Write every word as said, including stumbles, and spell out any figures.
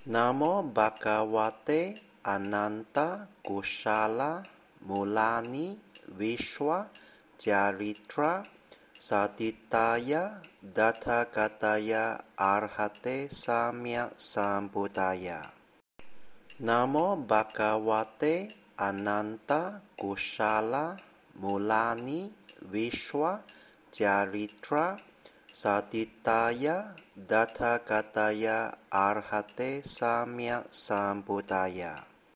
Namo Bhagavate Ananta Kushala Mulani Vishwa Charitra Satitaya Datakataya Arhate Samya Sambuddhaya. Namo Bhagavate Ananta Kushala Mulani Vishwa Charitra Satitaya Datakataya Arhate Samya Sambuddhaya.